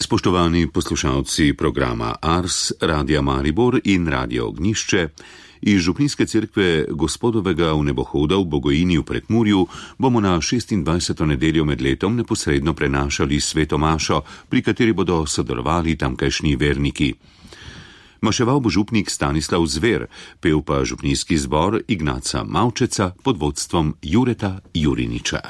Spoštovani poslušalci programa Ars, Radia Maribor in Radio Ognjišče, iz Župnijske cerkve Gospodovega vnebohoda v Bogojini v Prekmurju bomo na 26. nedeljo med letom neposredno prenašali sveto mašo, pri kateri bodo sodelovali tamkajšnji verniki. Maševal bo župnik Stanislav Zver, pel pa župnijski zbor Ignaca Mavčeca pod vodstvom Jureta Juriniča.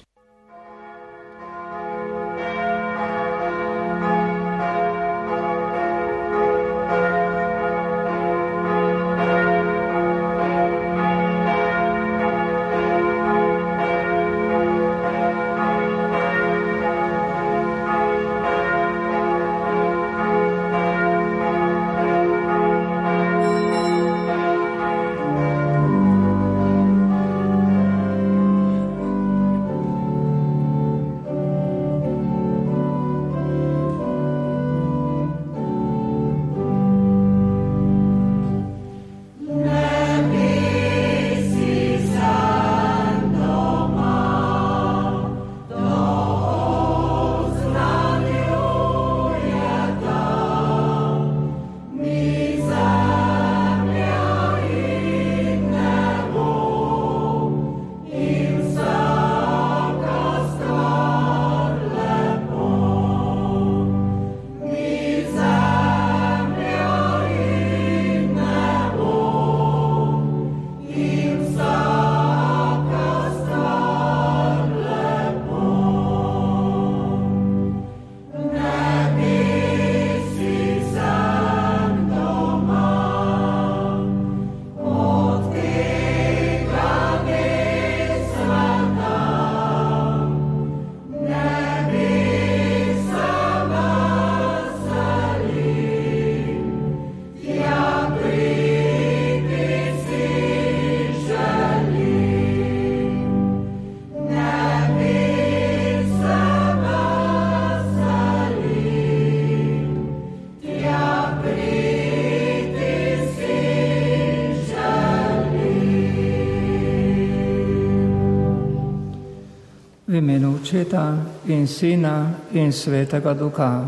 V imenu Očeta in Sina in Svetega Duha.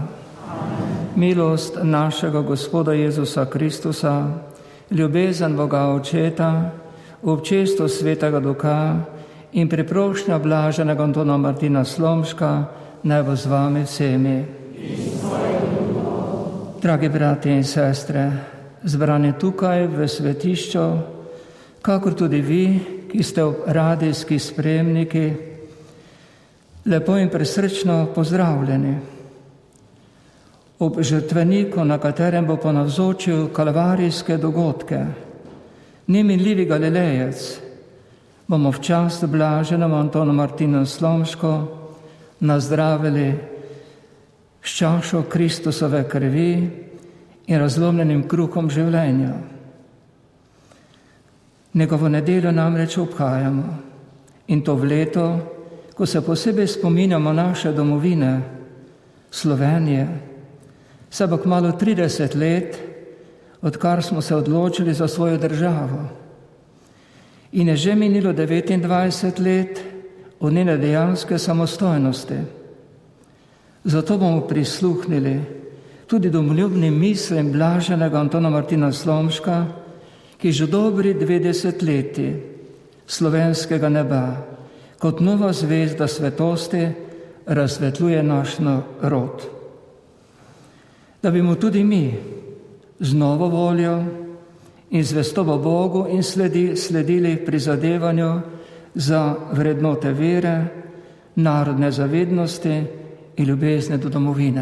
Milost našega Gospoda Jezusa Kristusa, ljubezen Boga Očeta, občestvo Svetega Duha in priprošnja blaženega Antona Martina Slomška naj bo z vami vsemi. Dragi brati in sestre, zbrani tukaj v svetišču, kakor tudi vi, ki ste radijski spremniki, lepo in presrčno pozdravljeni. Ob žrtveniku, na katerem bo ponavzočil kalvarijske dogodke, neminljivi Galilejec, bomo v čast blaženemu Antonu Martinu Slomško nazdravili s čašo Kristusove krvi in razlomljenim kruhom življenja. Njegovo nedeljo namreč obhajamo, in to v leto, ko se posebej spominjamo naše domovine, Slovenije, saj bo kmalu 30 let, odkar smo se odločili za svojo državo. In je že minilo 29 let od njene dejanske samostojnosti. Zato bomo prisluhnili tudi domoljubnim mislim blaženega Antona Martina Slomška, ki že dobri 20 leti slovenskega neba kot nova zvezda svetosti razsvetljuje naš narod. Da bi mu tudi mi z novo voljo in zvestobo Bogu in sledili prizadevanju za vrednote vere, narodne zavednosti in ljubezni do domovine.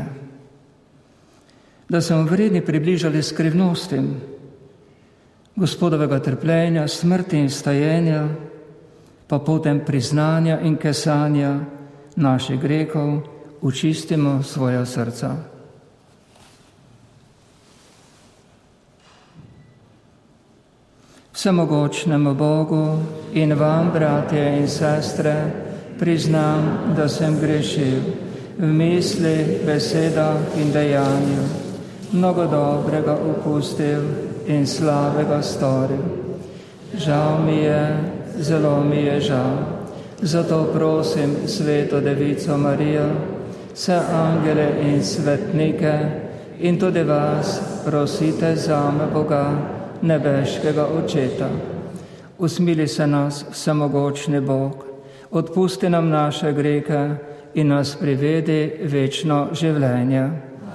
Da se mu vredni približali skrivnostim Gospodovega trpljenja, smrti in stajenja, pa potem priznanja in kesanja naših grehov očistimo svoja srca. Vsemogočnemu Bogu in vam, bratje in sestre, priznam, da sem grešil v misli, besedah in dejanju, mnogo dobrega opustil in slabega storil. Žal mi je, zelo mi je žal. Zato prosim Sveto Devico Marijo, vse angele in svetnike in tudi vas prosite zame Boga, nebeškega Očeta. Usmili se nas, vsemogočni Bog, odpusti nam naše grehe in nas privedi večno življenje.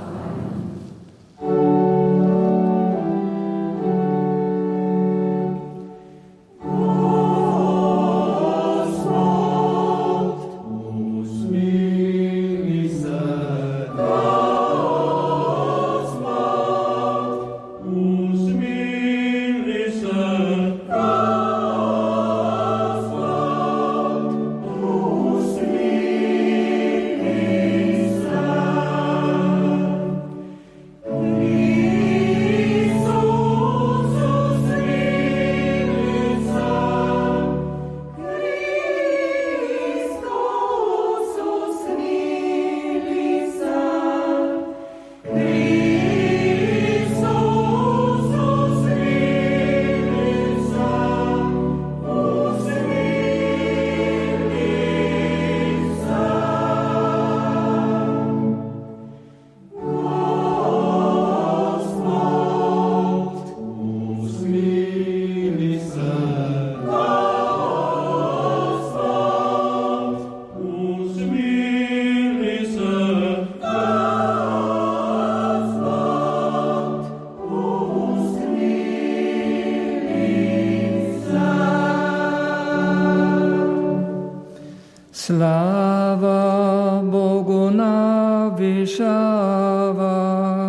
Slava Bogu na višava.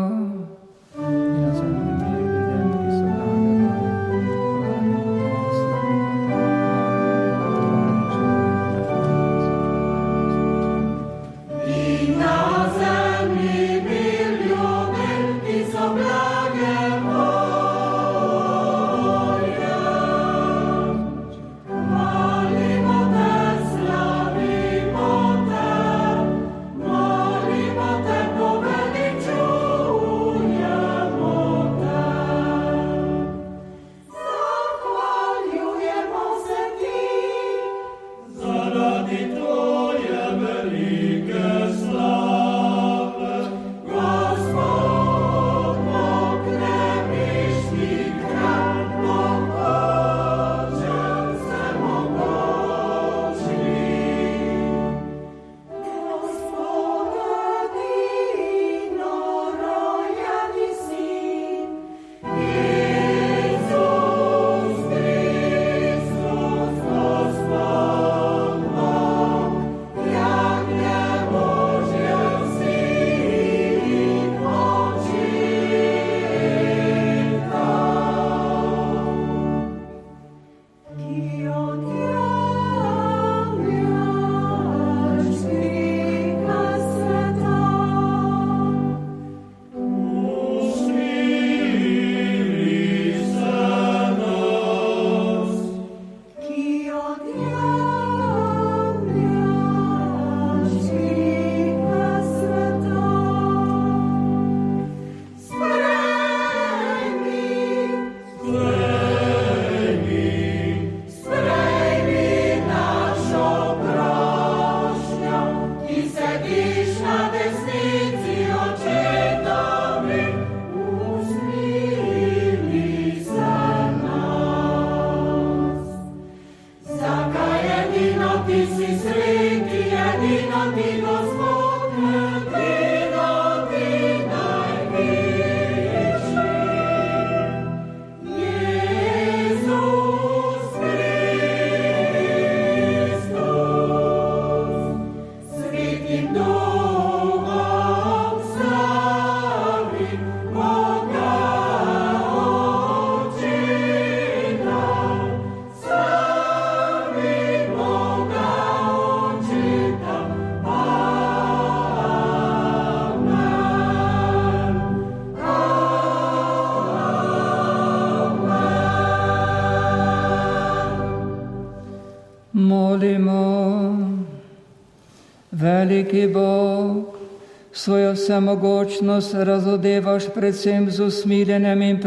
Veliki Bog, svojo samogočnost razodevaš predvsem z usmiljenjem in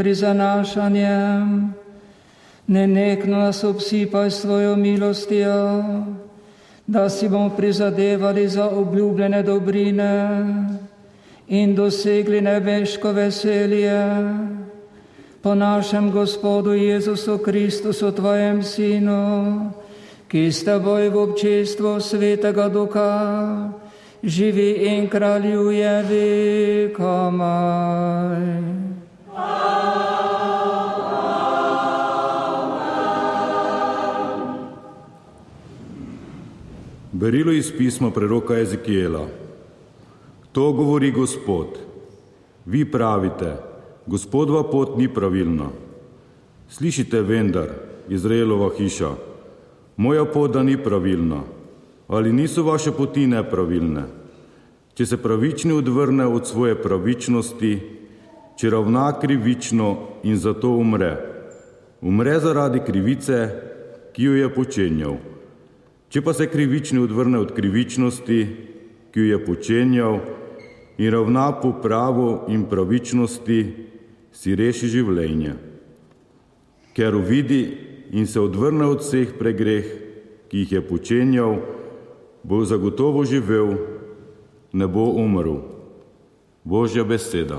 prizanašanjem. Nenehno nas obsipaj svojo milostjo, da si bomo prizadevali za obljubljene dobrine in dosegli nebeško veselje po našem Gospodu Jezusu Kristusu, tvojem Sinu, ki s teboj v občestvu Svetega Duha živi in kraljuje vekomaj. Berilo iz pisma preroka Ezekijela. To govori Gospod. Vi pravite, Gospodova pot ni pravilna. Slišite vendar, Izraelova hiša, moja pot da ni pravilna. Ali niso vaše poti nepravilne? Če se pravični odvrne od svoje pravičnosti, če ravna krivično in zato umre. Umre zaradi krivice, ki jo je počenjal. Če pa se krivični odvrne od krivičnosti, ki jo je počenjal, in ravna po pravu in pravičnosti, si reši življenje. Ker uvidi in se odvrne od vseh pregreh, ki jih je počenjal, bo zagotovo živel, ne bo umrl. Božja beseda.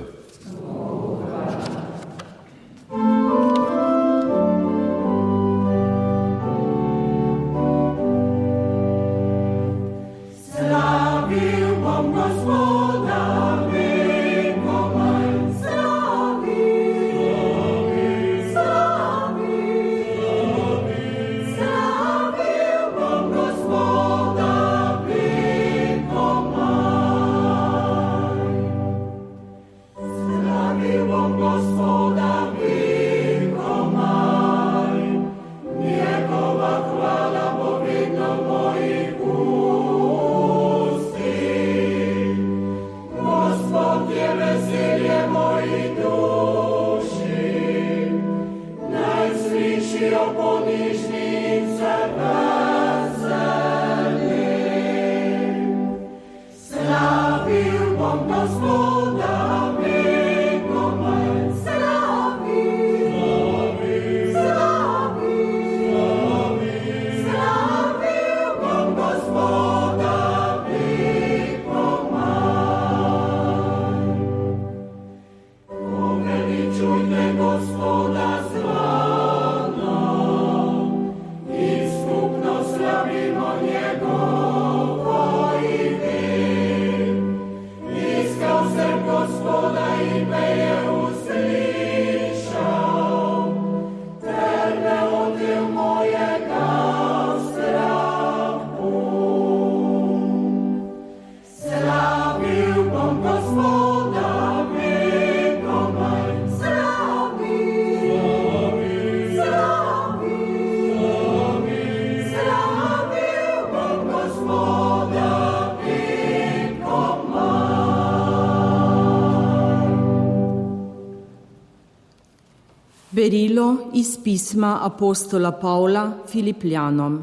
Berilo iz pisma apostola Pavla Filipljanom.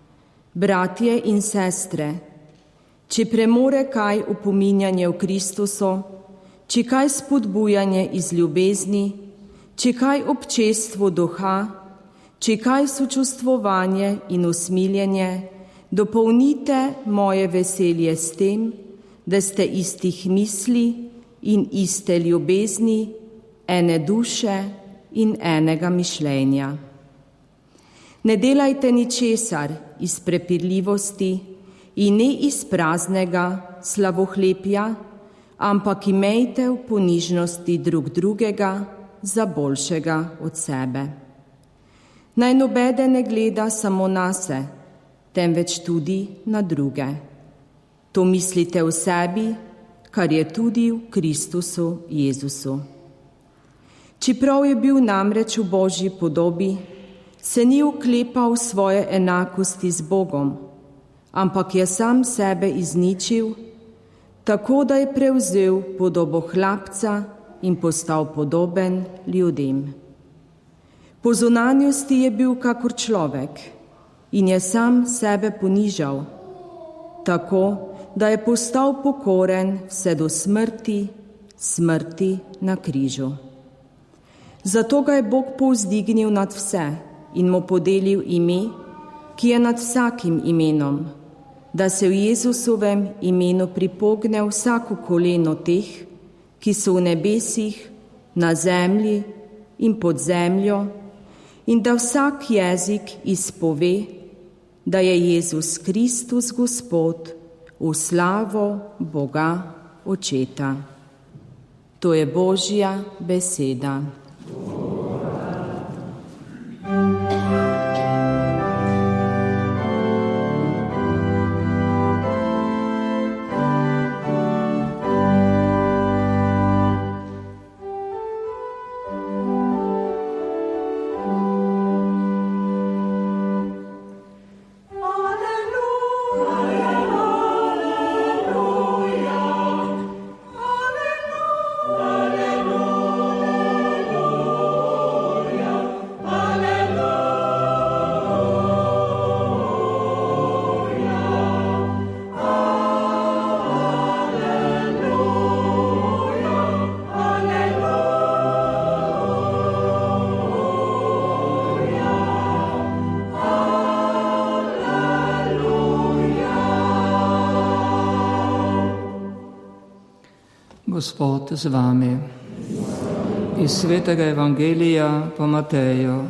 Bratje in sestre, če premore kaj opominjanje v Kristusu, če kaj spodbujanje iz ljubezni, če kaj občestvo duha, če kaj sočustvovanje in usmiljenje, dopolnite moje veselje s tem, da ste istih misli in iste ljubezni, ene duše in enega mišljenja. Ne delajte ničesar iz prepirljivosti in ne iz praznega slavohlepja, ampak imejte v ponižnosti drug drugega za boljšega od sebe. Naj nobeden ne gleda samo nase, temveč tudi na druge. To mislite v sebi, kar je tudi v Kristusu Jezusu. Čeprav je bil namreč v Božji podobi, se ni oklepal svoje enakosti z Bogom, ampak je sam sebe izničil, tako da je prevzel podobo hlapca in postal podoben ljudem. Po zunanjosti je bil kakor človek in je sam sebe ponižal, tako da je postal pokoren vse do smrti, smrti na križu. Zato ga je Bog povzdignil nad vse in mu podelil ime, ki je nad vsakim imenom, da se v Jezusovem imenu pripogne vsako koleno teh, ki so v nebesih, na zemlji in pod zemljo, in da vsak jezik izpove, da je Jezus Kristus Gospod, v slavo Boga Očeta. To je Božja beseda. Gospod z vami. Iz svetega evangelija po Mateju.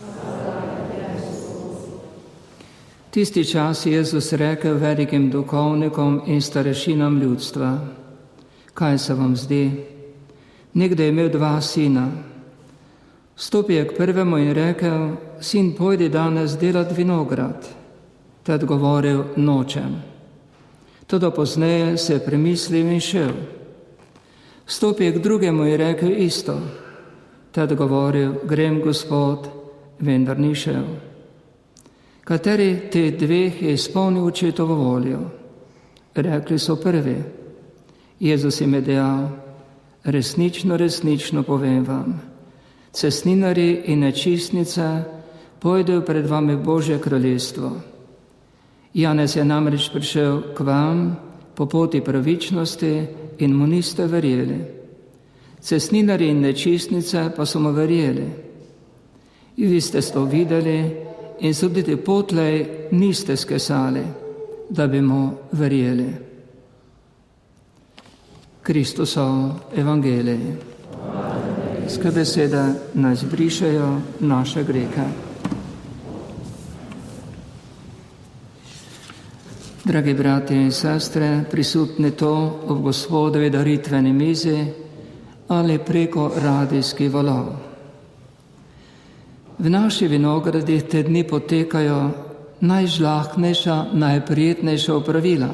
Tisti čas Jezus rekel velikim duhovnikom in starešinam ljudstva: kaj se vam zdi? Nekdo je imel 2 sina. Vstopil je k prvemu in rekel: sin, pojdi danes delat vinograd. Tad govoril: nočem. Toda pozneje se je premislil in šel. Vstopil je k drugemu in rekel isto. Tad govoril: grem, Gospod, vendar ni šel. Kateri te 2 je izpolnil očetovo voljo? Rekli so prvi. Jezus jim je dejal: resnično, resnično povem vam, cestninarji in nečistnice pojdejo pred vami v Božje kraljestvo. Janez je namreč prišel k vam po poti pravičnosti in mu niste verjeli. Cestninarji in nečistnice pa so mu verjeli. In vi ste to videli in soditi potlej niste skesali, da bi mu verjeli. Kristusov evangelij. Ske besede nas brišejo naše grehe. Dragi bratje in sestre, prisutni to ob Gospodovi daritveni mizi ali preko radijskih valov. V naši vinogradi te dni potekajo najžlahtnejša, najprijetnejša opravila.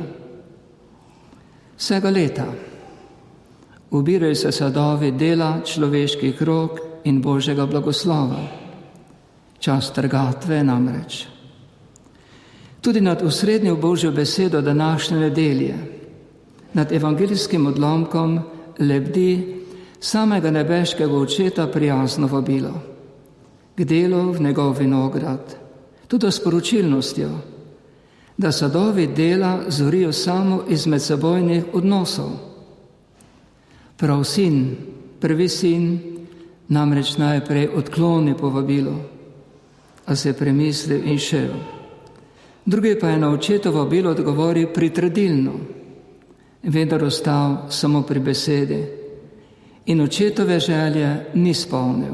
Vsega leta ubirajo se sadovi dela človeških rok in Božjega blagoslova. Čas trgatve namreč. Tudi nad osrednjo Božjo besedo današnje nedelje, nad evangelijskim odlomkom lebdi samega nebeškega Očeta prijazno vabilo k delu v njegov vinograd, tudi s sporočilnostjo, da sadovi dela zorijo samo iz medsebojnih odnosov. Prav sin, prvi sin, namreč najprej odkloni povabilo, a se premislil in šel. Drugi pa je na Očetovo vabilo odgovoril pritrdilno, vendar ostal samo pri besedi in Očetove želje ni spolnil.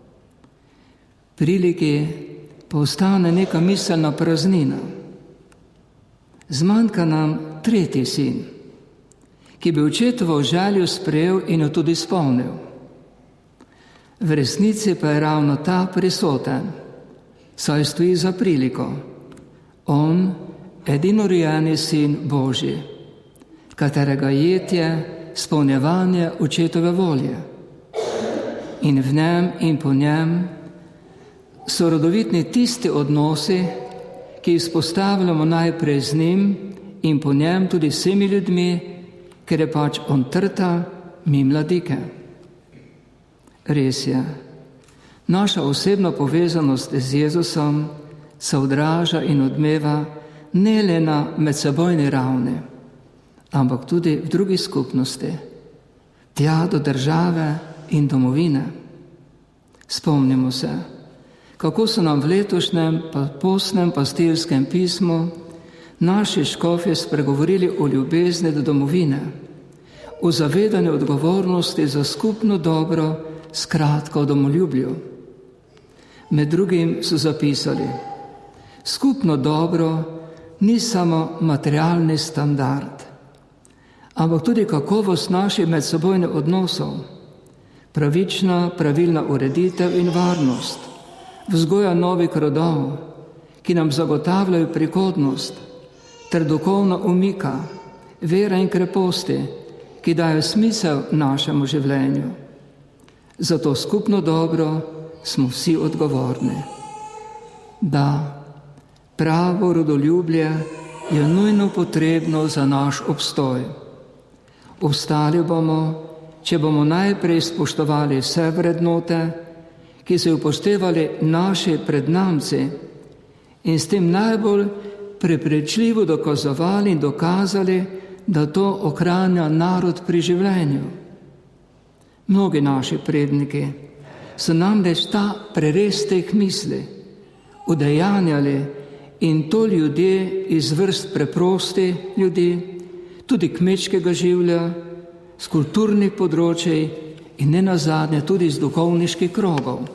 Priliki pa ostane neka miselna praznina. Zmanjka nam tretji sin, ki bi Očetovo željo sprejel in jo tudi spolnil. V resnici pa je ravno ta prisoten, saj stoji za priliko. On, edinorojeni sin Božji, katerega jed je spolnjevanje Očetove volje. In v njem in po njem so rodovitni tisti odnosi, ki izpostavljamo najprej z njim in po njem tudi vsemi ljudmi, ker je pač on trta, mi mladike. Res je, naša osebna povezanost z Jezusom se odraža in odmeva ne le na medsebojni ravni, ampak tudi v drugih skupnosti, tja do države in domovine. Spomnimo se, kako so nam v letošnjem postnem pastirskem pismu naši škofje spregovorili o ljubezni do domovine, o zavedanju odgovornosti za skupno dobro, skratka o domoljubju. Med drugim so zapisali: skupno dobro ni samo materialni standard, ampak tudi kakovost naših medsebojnih odnosov, pravična, pravilna ureditev in varnost, vzgoja novih rodov, ki nam zagotavljajo prihodnost, ter duhovna umika, vera in kreposti, ki dajo smisel našemu življenju. Zato skupno dobro smo vsi odgovorni. Da, pravo rodoljublje je nujno potrebno za naš obstoj. Obstali bomo, če bomo najprej spoštovali vse vrednote, ki so upoštevali naši prednamci in s tem najbolj prepričljivo dokazovali in dokazali, da to ohranja narod pri življenju. Mnogi naši predniki so namreč ta prerez teh misli udejanjali in to ljudje iz vrst preprosti ljudi, tudi kmečkega življa, z kulturnih področij in nenazadnje tudi iz duhovniških krogov.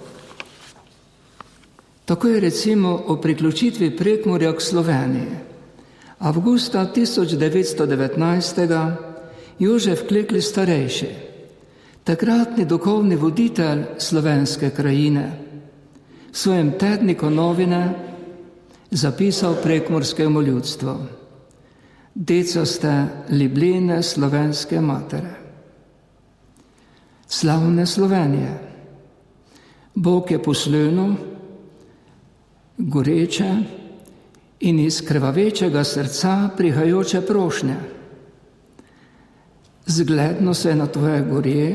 Tako je recimo o priključitvi Prekmurja k Sloveniji. Avgusta 1919. Jožef Klekl starejši, takratni duhovni voditelj slovenske krajine, v svojem tedniku Novine zapisal prekmurskemu ljudstvu: deco ste libline slovenske matere. Slavne Slovenije, Bog je poslunil goreče in iz krvavečega srca prihajajoče prošnje. Zgledno se na tvoje gorje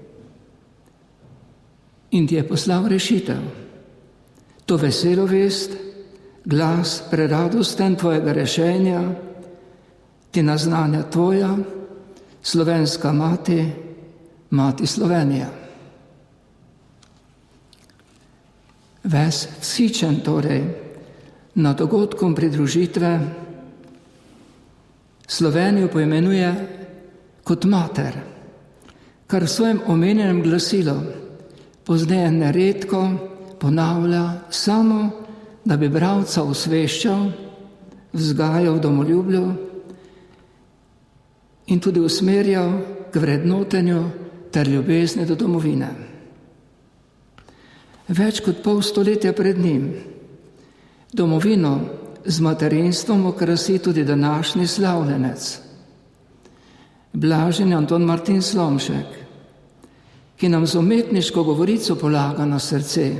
in ti je poslal rešitev. To veselo vest, glas preradosten tvojega rešenja, ti naznanja tvoja, slovenska mati, mati Slovenija. Ves vsičen torej na dogodkom pridružitve Slovenijo poimenuje kot mater, kar v svojem omenjenem glasilu pozneje neredko ponavlja samo, da bi bralca osveščal, vzgajal v domoljubju in tudi usmerjal k vrednotenju ter ljubezni do domovine. Več kot pol stoletja pred njim domovino z materinstvom okrasi tudi današnji slavljenec, blaženi Anton Martin Slomšek, ki nam z umetniško govorico polaga na srce.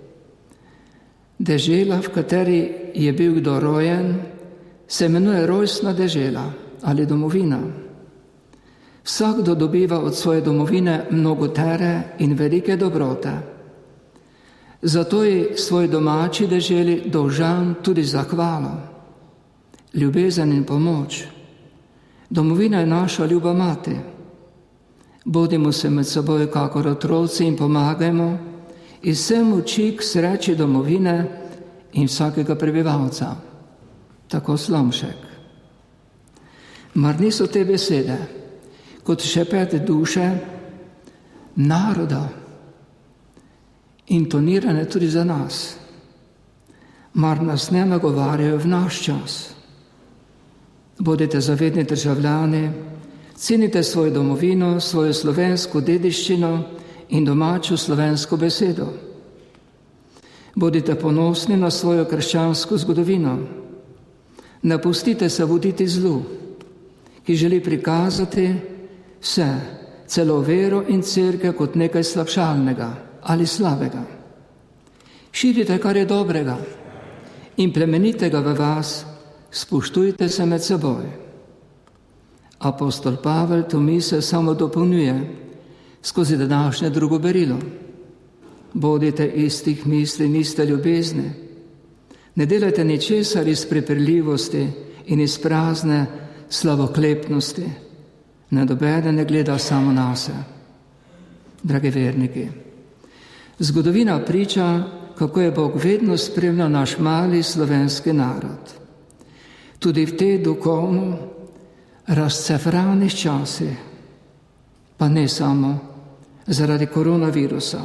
Dežela, v kateri je bil kdo rojen, se imenuje rojstna dežela ali domovina. Vsakdo dobiva od svoje domovine mnogotere in velike dobrote. Zato je svoj domači deželi dolžan tudi zahvalo, ljubezen in pomoč. Domovina je naša ljuba mati. Bodimo se med seboj kakor otroci in pomagajmo iz vse moči k sreči domovine in vsakega prebivalca. Tako Slomšek. Mar niso te besede kot šepet duše naroda, intonirane tudi za nas? Mar nas ne nagovarjajo v naš čas? Bodite zavedni državljani, cenite svojo domovino, svojo slovensko dediščino in domačo slovensko besedo. Bodite ponosni na svojo krščansko zgodovino. Ne pustite se voditi zlu, ki želi prikazati vse, celo vero in cerkev kot nekaj slabšalnega ali slabega. Širite, kar je dobrega in plemenitega v vas, spoštujte se med seboj. Apostol Pavel to misel samo dopolnjuje skozi današnje drugo berilo. Bodite istih misli in iste ljubezni. Ne delajte ničesar iz prepirljivosti in iz prazne slavoklepnosti. Nobeden ne gleda samo nase. Dragi verniki, zgodovina priča, kako je Bog vedno spremljal naš mali slovenski narod. tudi v tej duhovno razcefranih časih, pa ne samo zaradi koronavirusa,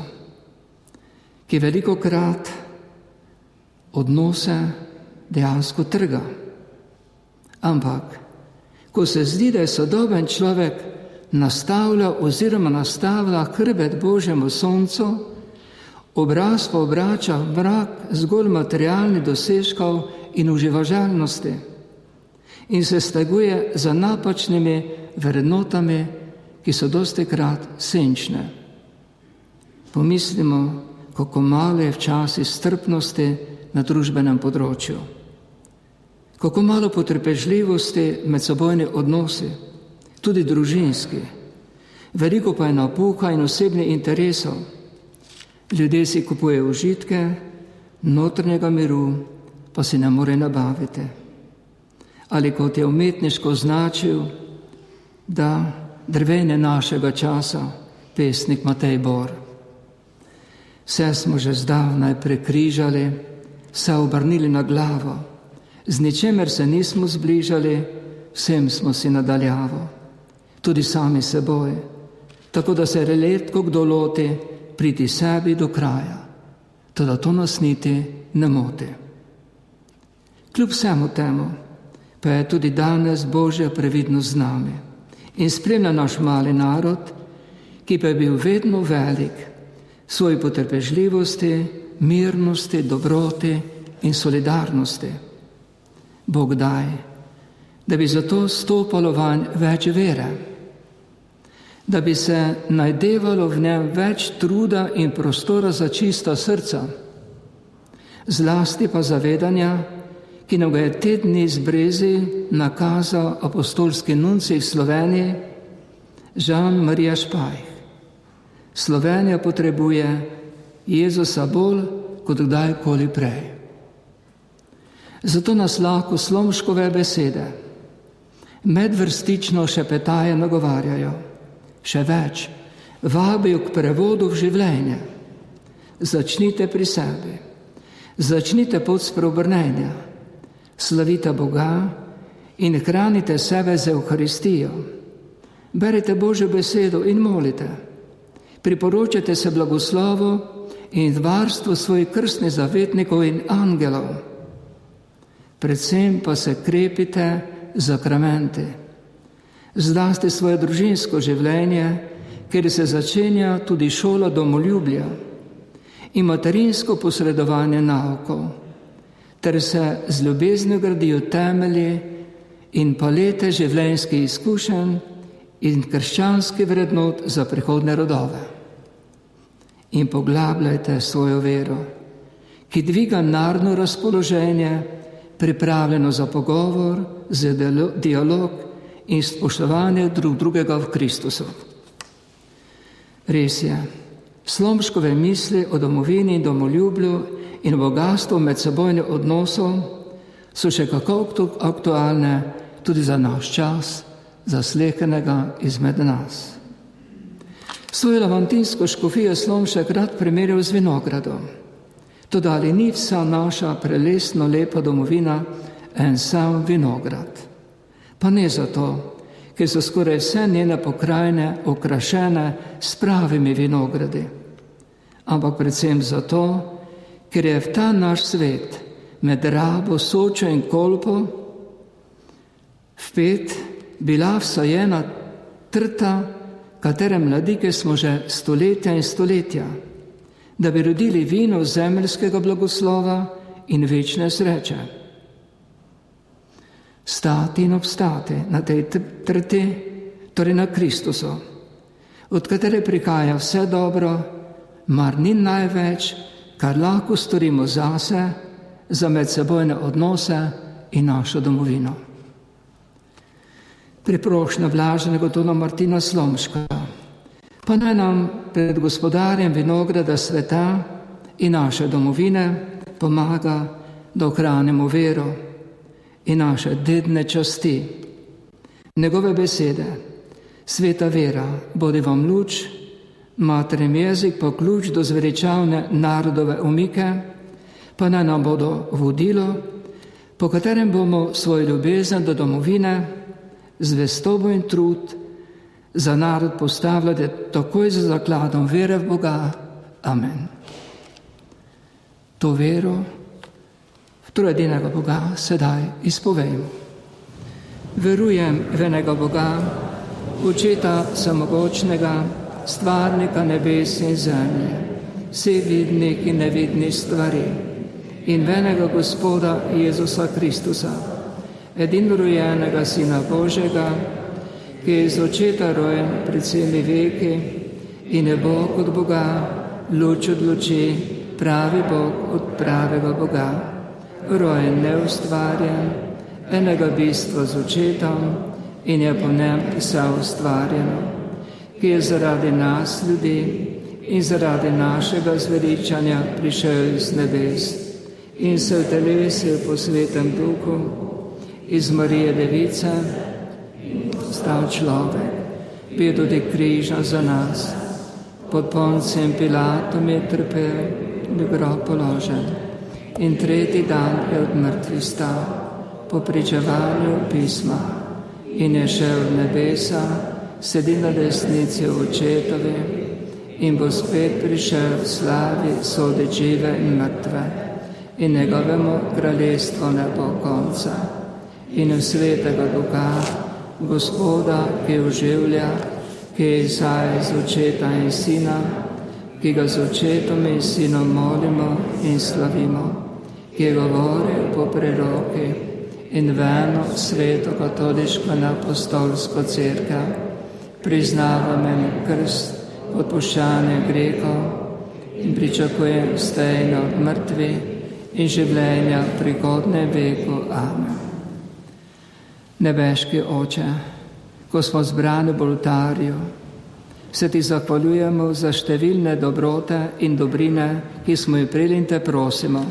ki velikokrat odnose dejansko trga. Ampak, ko se zdi, da je sodoben človek nastavlja hrbet Božjemu soncu, obraz pa obrača v mrak zgolj materialnih dosežkov in uživaželjnosti in se steguje za napačnimi vrednotami, ki so dostikrat senčne. Pomislimo, kako malo je včasih strpnosti na družbenem področju, kako malo potrpežljivosti med sebojni odnosi, tudi družinski, veliko pa je napuka in osebnih interesov. Ljudje si kupujejo užitke, notranjega miru pa si ne more nabaviti. Ali kot je umetniško označil, da drvene našega časa, pesnik Matej Bor. Vse smo že zdavnaj prekrižali, vse obrnili na glavo, z ničemer se nismo zbližali, vsem smo si nadaljavo, tudi sami seboj, tako da se redko kdo loti priti sebi do kraja, toda to nas niti ne moti. Kljub vsemu temu pa je tudi danes Božja previdnost z nami in spremlja naš mali narod, ki pa je bil vedno velik v svoji potrpežljivosti, mirnosti, dobroti in solidarnosti. Bog daj, da bi zato stopalo vanj več vere, da bi se najdevalo v njem več truda in prostora za čista srca, zlasti pa zavedanja, ki nam ga je te dni z Brezi nakazal apostolski nuncij v Sloveniji, Jean-Marie Špajh. Slovenija potrebuje Jezusa bolj kot kdajkoli prej. Zato nas lahko Slomškove besede medvrstično šepetaje nagovarjajo. Še več, vabijo k prevodu v življenje. Začnite pri sebi, začnite pot spreobrnenja, slavite Boga in hranite sebe z Evharistijo. Berite Božjo besedo in molite. Priporočate se blagoslovu in varstvu svojih krstnih zavetnikov in angelov. Predvsem pa se krepite zakramenti. Zlasti svoje družinsko življenje, kjer se začenja tudi šola domoljubja in materinsko posredovanje naukov, ter se z ljubeznijo gradijo temelji in palete življenjskih izkušenj in krščanskih vrednot za prihodne rodove. In poglabljajte svojo vero, ki dviga narodno razpoloženje, pripravljeno za pogovor, za dialog in spoštovanje drug drugega v Kristusu. Res je, Slomškove misli o domovini in domoljublju in bogatstvu medsebojnih odnosov so še kako aktualne tudi za naš čas, za slehernega izmed nas. Svojo lavantinsko škofijo Slomšek rad primerjal z vinogradom. Toda ali ni vsa naša prelesno lepa domovina en sam vinograd? Pa ne zato, ker so skoraj vse njene pokrajine okrašene s pravimi vinogradi, ampak predvsem zato, ker je v ta naš svet med Rabo, Sočo in Kolpo vpet bila vsajena trta, katere mladike smo že stoletja in stoletja, da bi rodili vino zemeljskega blagoslova in večne sreče. Stati in obstati na tej trti, torej na Kristusu, od katere prihaja vse dobro, mar ni največ, kar lahko storimo zase, za medsebojne odnose in našo domovino. Priprošnja blaženega Dona Martina Slomška, pa naj nam pred gospodarjem vinograda sveta in naše domovine pomaga, da ohranimo vero in naše dedne časti. Njegove besede, sveta vera, bodi vam luč, materin jezik pa ključ do zveličavne narodove umike, pa naj nam bodo vodilo po katerem bomo svoj ljubezen do domovine, zvestobo in trud za narod postavljati takoj za zakladom vere v Boga. Amen. To vero v trojedinega Boga sedaj izpovejmo. Verujem v enega Boga, Očeta samogočnega, stvarnika nebes in zemlje, vseh vidnih in nevidnih stvari, in v enega Gospoda Jezusa Kristusa, edinorojenega Sina Božjega, ki je iz Očeta rojen pred vsemi veki in je Bog od Boga, luč od luči, pravi Bog od pravega Boga, rojen neustvarjen, enega bistva z Očetom in je po njem vse ustvarjeno, ki je zaradi nas ljudi in zaradi našega zveličanja prišel iz nebes in se utelesil po Svetem Duhu iz Marije Device, stal človek, bil tudi križan za nas, pod Poncijem Pilatom je trpel, v grob položen in tretji dan je od mrtvih stal, po pričevanju pisma, in je šel v nebesa, sedi na desnici Očetovi in bo spet prišel v slavi sodit žive in mrtve, in njegovemu kraljestvu ne bo konca. In v Svetega Duha, Gospoda, ki oživlja, ki je izhaja iz Očeta in Sina, ki ga z Očetom in Sinom molimo in slavimo, ki je govoril po preroki, in v eno sveto katoliško in apostolsko cerkev, priznavam en krst, odpuščanje grehov in pričakujem vstajanje od mrtvih in življenja v prihodnjem veku. Amen. Nebeški Oče, ko smo zbrani v oltarju, se ti zahvaljujemo za številne dobrote in dobrine, ki smo jih prejeli, in te prosimo.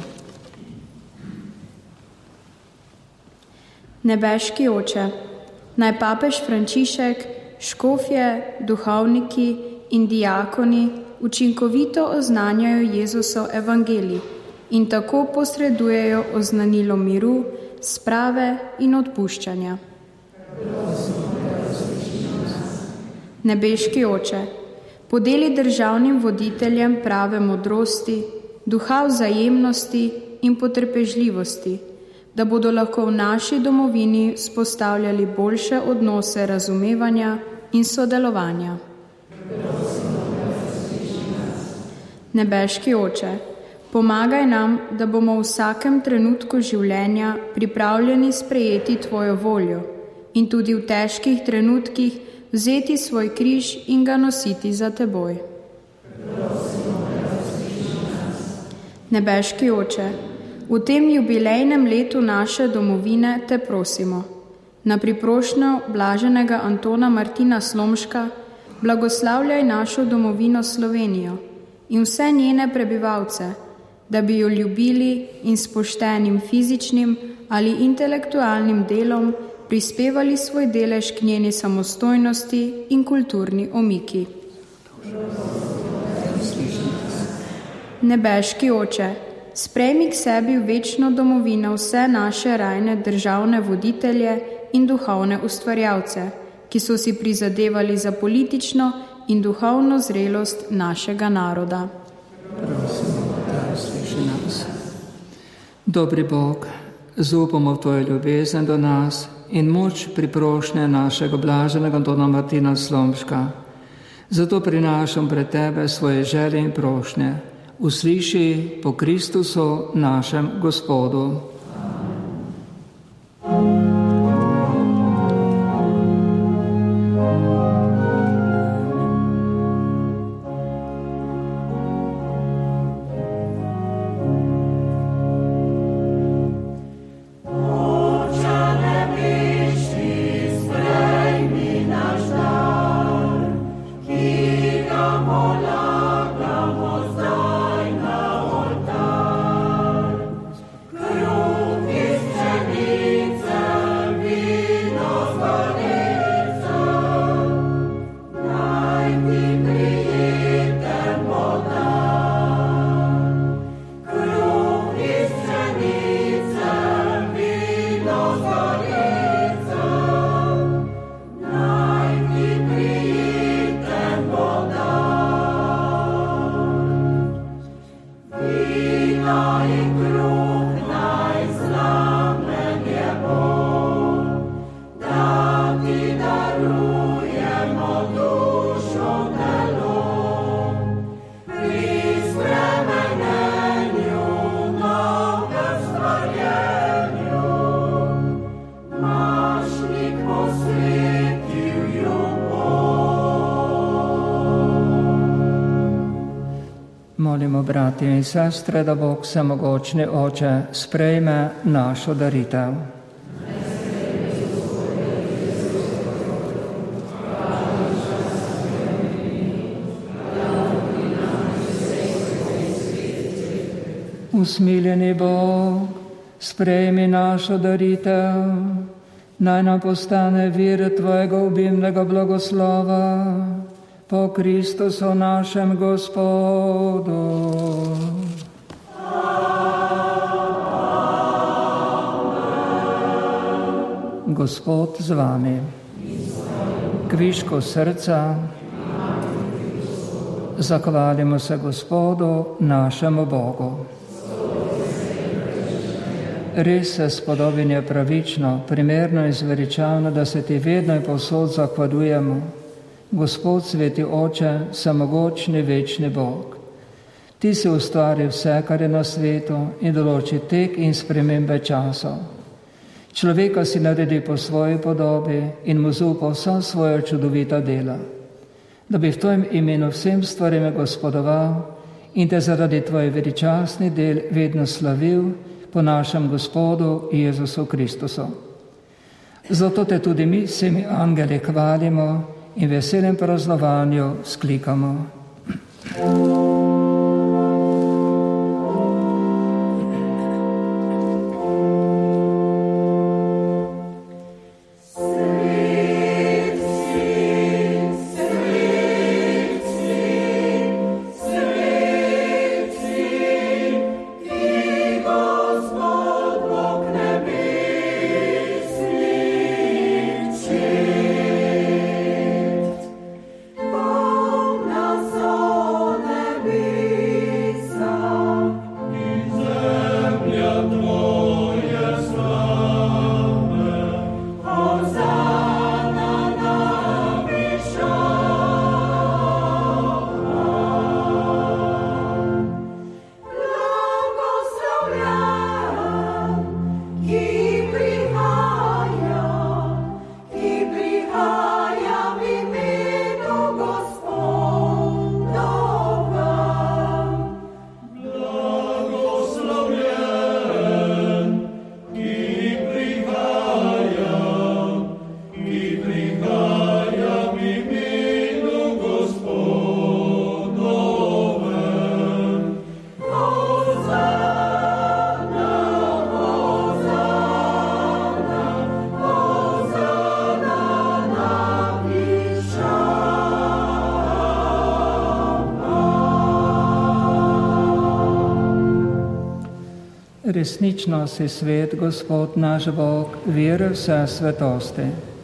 Nebeški Oče, naj papež Frančišek, škofje, duhovniki in diakoni učinkovito oznanjajo Jezusov evangelij in tako posredujejo oznanilo miru, sprave in odpuščanja. Nebeški Oče, podeli državnim voditeljem prave modrosti, duha vzajemnosti in potrpežljivosti, da bodo lahko v naši domovini vzpostavljali boljše odnose razumevanja in sodelovanja. Nebeški Oče, pomagaj nam, da bomo v vsakem trenutku življenja pripravljeni sprejeti Tvojo voljo in tudi v težkih trenutkih vzeti svoj križ in ga nositi za Teboj. Nebeški Oče, v tem jubilejnem letu naše domovine te prosimo, na priprošnjo blaženega Antona Martina Slomška, blagoslavljaj našo domovino Slovenijo in vse njene prebivalce, da bi jo ljubili in s poštenim fizičnim ali intelektualnim delom prispevali svoj delež k njeni samostojnosti in kulturni omiki. Nebeški Oče, sprejmi k sebi v večno domovino vse naše rajne državne voditelje in duhovne ustvarjalce, ki so si prizadevali za politično in duhovno zrelost našega naroda. Prosimo, da usliši nas. Dobri Bog, zaupamo v Tvojo ljubezen do nas in moč priprošnje našega blaženega Antona Martina Slomška. Zato prinašam pred Tebe svoje želje in prošnje. Usliši po Kristusu našem Gospodu. Kruh Molimo, bratje in sestre, da Bog Vsemogočni Oče sprejme našo daritev. Usmiljeni Bog, sprejmi našo daritev, naj nam postane vir Tvojega obimnega blagoslova, po Kristusu našem Gospodu. Gospod z vami. Kvišku srca, zahvalimo se Gospodu našemu Bogu. Res se spodobin je pravično, primerno in zveličavno, da se Ti vedno in povsod zahvaljujemo. Gospod, sveti Oče, vsemogočni, večni Bog. Ti si ustvaril vse, kar je na svetu, in določi tek in spremembe časov. Človeka si naredi po svoji podobi in mu zaupal vsa svoja čudovita dela, da bi v Tvojem imenu vsem stvarem gospodoval in Te zaradi Tvojih veličastnih del vedno slavil po našem Gospodu Jezusu Kristusu. Zato Te tudi mi vsemi angeli hvalimo in veselem praznovanju sklikamo. Resnično si svet, Gospod naš Bog, vir vse svetosti.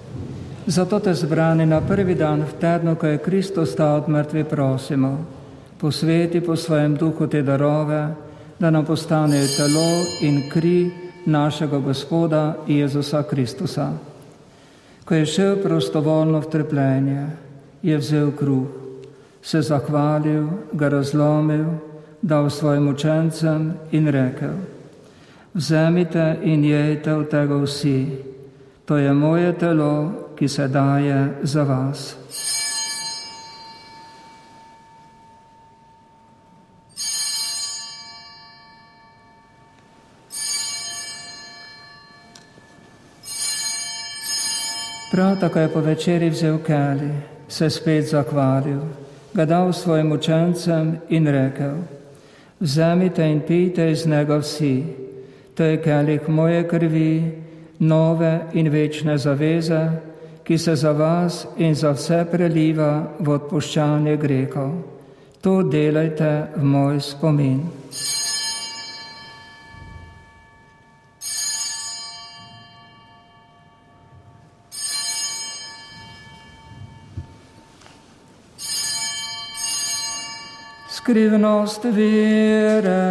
Zato Te zbrani na prvi dan v tednu, ko je Kristus stal od mrtvih, prosimo, posveti po svojem duhu te darove, da nam postanejo telo in kri našega Gospoda Jezusa Kristusa. Ko je šel prostovoljno v trpljenje, je vzel kruh, se zahvalil, ga razlomil, dal svojim učencem in rekel: Vzemite in jejte od tega vsi, to je moje telo, ki se daje za vas. Prav tako je po večeri vzel kelih, se spet zahvalil, ga dal svojim učencem in rekel: Vzemite in pijte iz njega vsi, to je kelih moje krvi, nove in večne zaveze, ki se za vas in za vse preliva v odpuščanje grehov. To delajte v moj spomin. Skrivnost vere.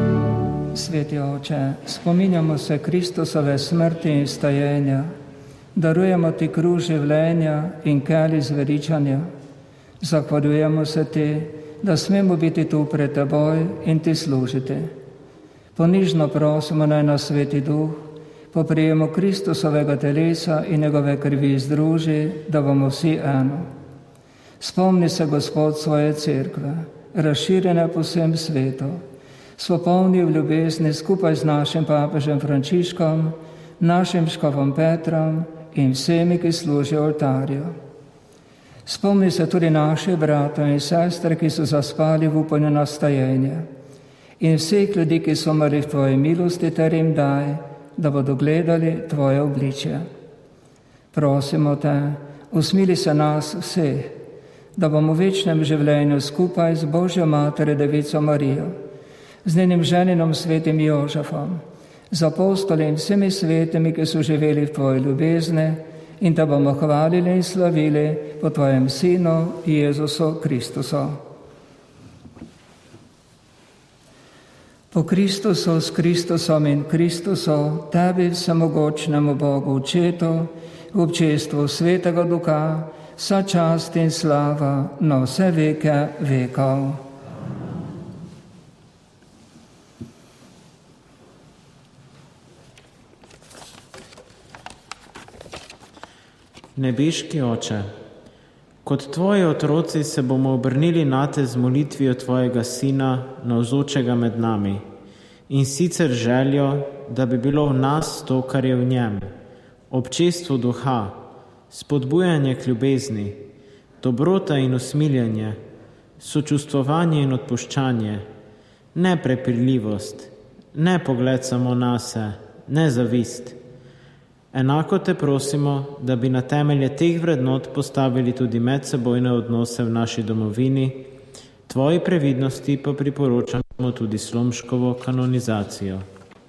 Sveti Oče, spominjamo se Kristusove smrti in vstajenja. Darujemo ti kruh življenja in kelij zveličanja. Zahvaljujemo se ti, da smemo biti tu pred teboj in ti služiti. Ponižno prosimo, naj nas Sveti Duh po prijemu Kristusovega telesa in njegove krvi združi, da bomo vsi eno. Spomni se, Gospod, svoje cerkve, razširjene po vsem svetu. Spopolni v ljubezni skupaj z našim papežem Frančiškom, našim škofom Petrom in vsemi, ki služijo oltarju. Spomni se tudi naše brate in sestre, ki so zaspali v upanju na stajenje, in vseh ljudi, ki so umrli v tvoji milosti, ter jim daj, da bodo gledali tvoje obličje. Prosimo te, usmili se nas vseh, da bomo v večnem življenju skupaj z Božjo Materjo Devico Marijo, z njenim ženinom svetim Jožefom, z apostoli in vsemi svetimi, ki so živeli v tvoji ljubezni, in te bomo hvalili in slavili po tvojem Sinu Jezusu Kristusu. Po Kristusu, s Kristusom in Kristusu, tebi vsemogočnemu Bogu Očetu, v občestvu Svetega Duha, vsa čast in slava na vse veke vekov. Nebeški Oče, kot tvoji otroci se bomo obrnili nate z molitvijo tvojega Sina, navzočega med nami, in sicer željo, da bi bilo v nas to, kar je v njem, občestvo duha, spodbujanje k ljubezni, dobrota in usmiljenje, sočustvovanje in odpuščanje, ne prepirljivost, ne pogled samo nase, ne zavist. Enako te prosimo, da bi na temelje teh vrednot postavili tudi medsebojne odnose v naši domovini, tvoji previdnosti pa priporočamo tudi Slomškovo kanonizacijo.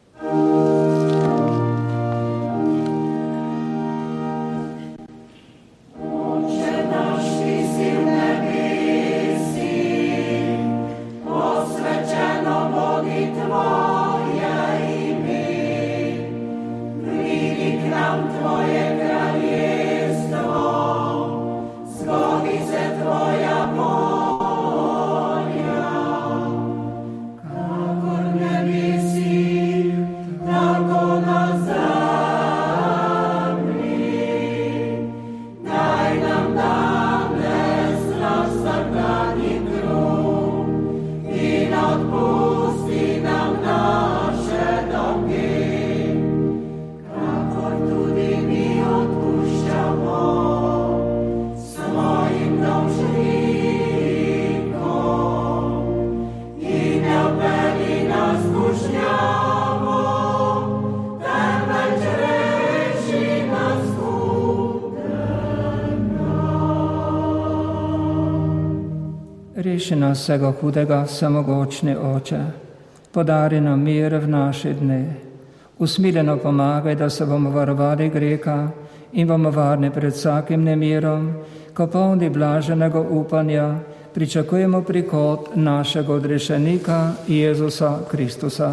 Reši nas vsega hudega, vsemogočni Oče, podari nam mir v naše dne. Usmiljeno pomagaj, da se bomo varovali greha in bomo varni pred vsakim nemirom, ko polni blaženega upanja pričakujemo prihod našega odrešenika Jezusa Kristusa.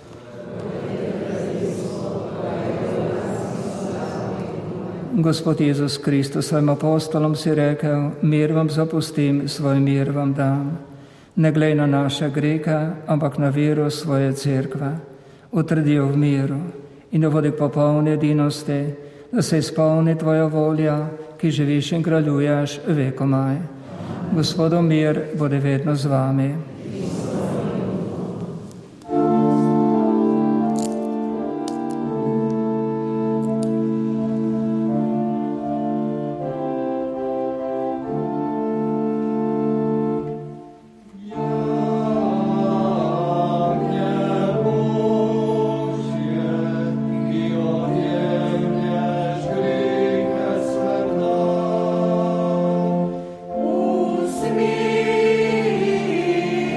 Gospod Jezus Kristus, svojim apostolom si rekel, mir vam zapustim, svoj mir vam dam. Ne glej na naše grehe, ampak na vero svoje cerkve. Utrdi jo v miru in jo vodi k popolni edinosti, da se izpolni tvoja volja, ki živiš in kraljuješ vekomaj. Gospodov mir bude vedno z vami. Usmij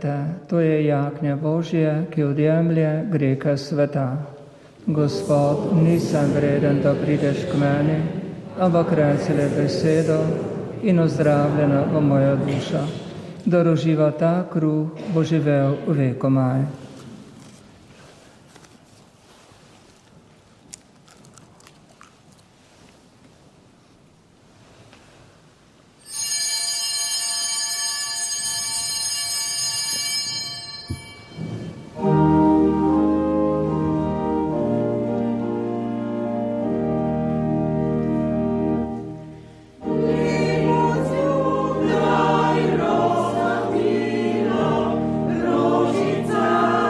Pogledajte, to je jagnje Božje, ki odjemlje grehe sveta. Gospod, nisem vreden, da prideš k meni, ampak reci le besedo in ozdravljena bo moja duša. Da uživa ta kruh, bo živel vekomaj. Rožica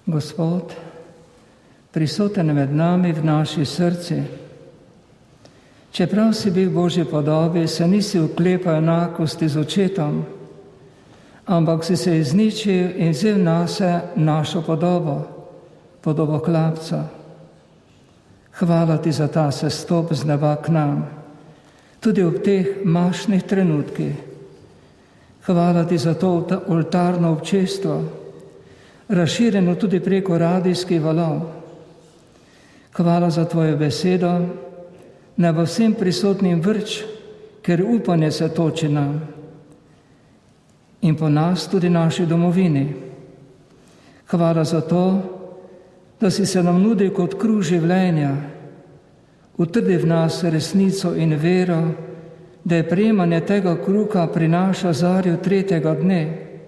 Gospod, prisoten med nami v naši srci. Čeprav si bil v Božji podobi, se nisi oklepal enakosti z očetom, ampak si se izničil in vzel nase našo podobo, podobo hlapca. Hvala ti za ta sestop z neba k nam, tudi ob teh mašnih trenutkih. Hvala ti za to oltarno občestvo, razširjeno tudi preko radijskih valov. Hvala za tvojo besedo, naj bo vsem prisotnim vrč, ker upanje se toči nam in po nas tudi naši domovini. Hvala za to, da si se nam nudil kot kruh življenja, utrdi v nas resnico in vero, da je prejemanje tega kruha prinaša zarjo tretjega dne.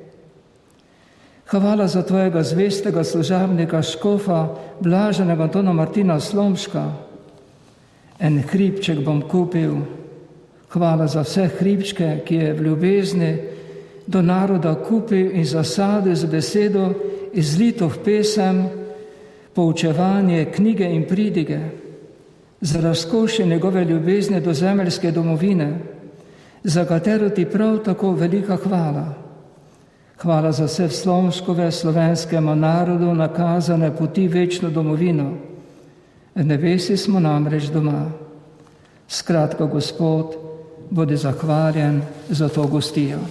Hvala za tvojega zvestega služabnika škofa, blaženega Antona Martina Slomška. En hribček bom kupil. Hvala za vse hribčke, ki je v ljubezni do naroda kupil in zasadil z besedo, izlito v pesem, poučevanje, knjige in pridige, za razkošje njegove ljubezni do zemeljske domovine, za katero ti prav tako velika hvala. Hvala za vse v Slomškove slovenskemu narodu nakazane poti večno domovino. V nebesi smo namreč doma. Skratka, Gospod, bodi zahvaljen za to gostijo.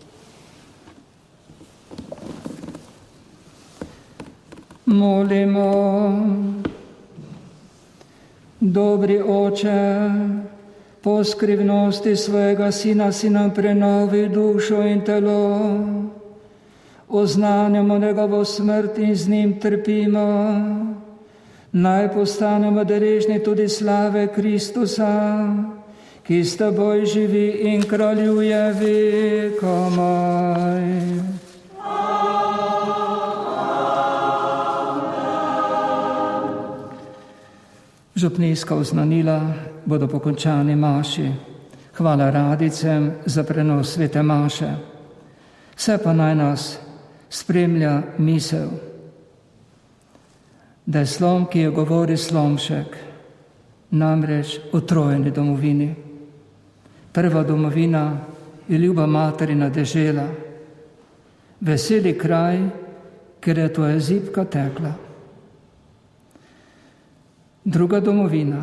Molimo. Dobri Oče, po skrivnosti svojega Sina si nam prenovi dušo in telo, oznanjamo njegovo smrt in z njim trpimo, naj postanemo deležni tudi slave Kristusa, ki s teboj živi in kraljuje vekomaj. Župnijska oznanila bodo po končani maši. Hvala radicem za prenos svete maše. Vse pa naj nas spremlja misel, da je slom, ki jo govori Slomšek, namreč o trojni domovini. Prva domovina je ljuba materina dežela, veseli kraj, ker je tvoja zibka tekla. Druga domovina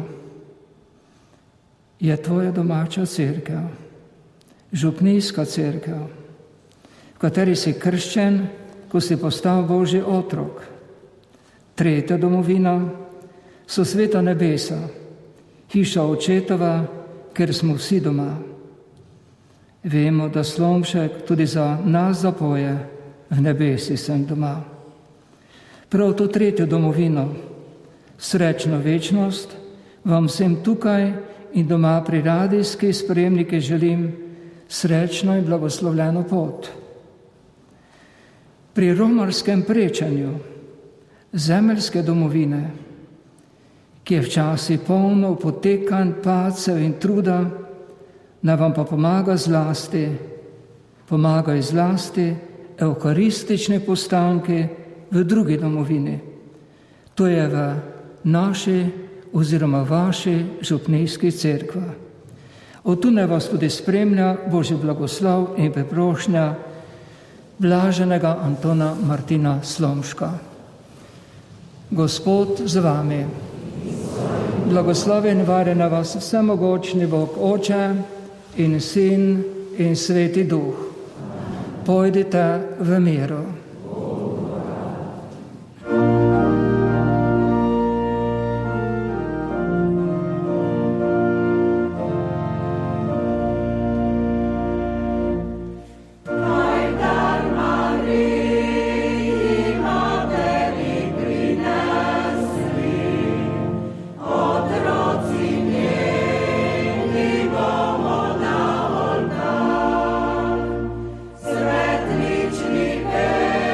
je tvoja domača cerkev, župnijska cerkev, v kateri si krščen, ko si postal Božji otrok. Tretja domovina so sveta nebesa, hiša očetova, ker smo vsi doma. Vemo, da Slomšek tudi za nas zapoje, v nebesi sem doma. Prav to tretjo domovino, srečno večnost, vam vsem tukaj in doma pri radijski spremniki želim srečno in blagoslovljeno pot. Pri romarskem prečanju zemeljske domovine, ki je včasih polno potekanj, padcev in truda, naj vam pa pomagajo zlasti evharistične postanke v drugi domovini. To je v naši oziroma vaši župnijski cerkvi. Od tu naj vas tudi spremlja Božji blagoslov in preprošnja blaženega Antona Martina Slomška. Gospod z vami. Blagosloven in varjen na vas vsemogočni Bog Oče in Sin in Sveti Duh. Pojdite v miru. Svetlični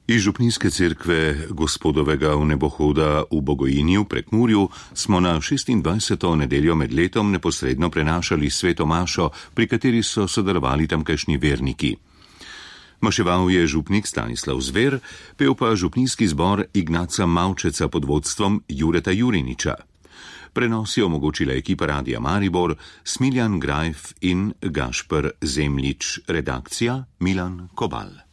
Iz župnijske cerkve Gospodovega vnebohoda v Bogojini v Prekmurju smo na 26. nedeljo med letom neposredno prenašali sveto mašo, pri kateri so sodelovali tamkajšnji verniki. Maševal je župnik Stanislav Zver, pel pa župnijski zbor Ignaca Mavčeca pod vodstvom Jureta Juriniča. Prenos je omogočila ekipa Radia Maribor, Smiljan Grajf in Gašper Zemljič, redakcija Milan Kobal.